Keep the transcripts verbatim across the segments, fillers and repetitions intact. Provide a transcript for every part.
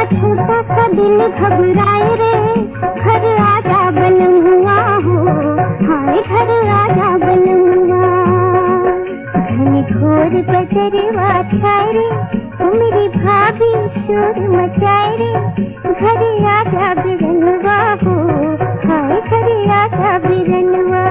छोटा सा दिल घबराए रे, घर आजा बनमुआ हो, हाय घर आजा बनमुआ। घने घोर बदरवा छाए रे, ओ मेरी भाभी शोर मचाए रे, घर आजा बिरनवा हो, हाय घर आजा बिरनवा।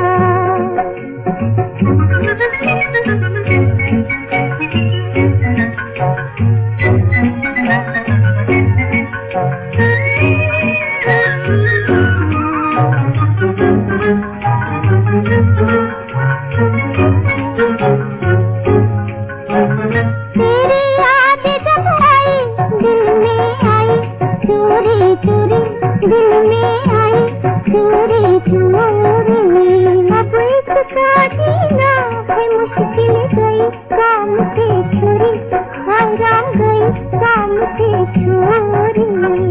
तेरी याद जब आई दिल में आई, चोरी चोरी दिल में आई, चोरी चोरी। अब इसका जीना है मुश्किल गई, काम से छुरी हराम गई, काम से छोरी।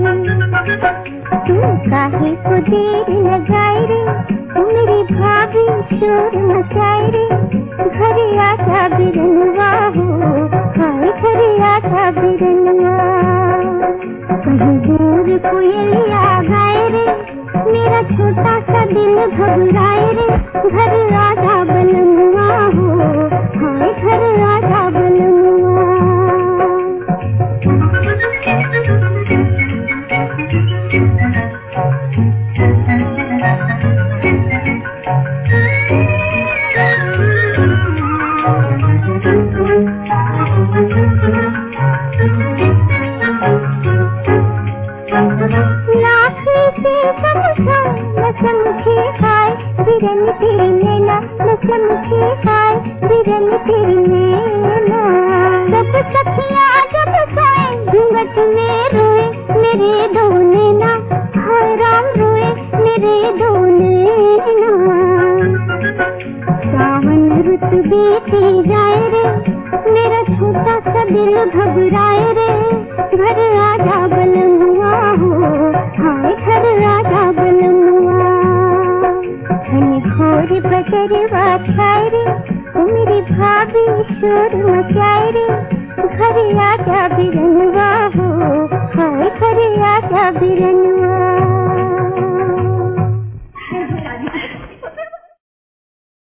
तू काहे को देर लगाए रे, मेरी भाभी शोर मचाए रे, घर आजा बिरनवा हो, हाय घर आजा बिरनवा। कहीं दूर कोयलिया गाए रे, मेरा छोटा सा दिल घबराए रे, घर आजा बनमुआ हो, हाय घर आजा बनमुआ। लाख से समझा न समझे हाय, बिरन तेरी नैना न समझे हाय, बिरन तेरी नैना। सब सखियां जब सोए घूंघट में रोए, मेरे दो नैना हाय राम रोए, मेरे दो नैना। सावन रुत बीती जाए रे, मेरा छोटा सा दिल घबराए रे, घर आजा बनमुआ हो, हाय घर आजा बनमुआ। घने घोर बदरवा छाए रे, ओ मेरी भाभी शोर मचाए रे, घर आजा बिरनवा हो, हाय घर आजा बिरनवा।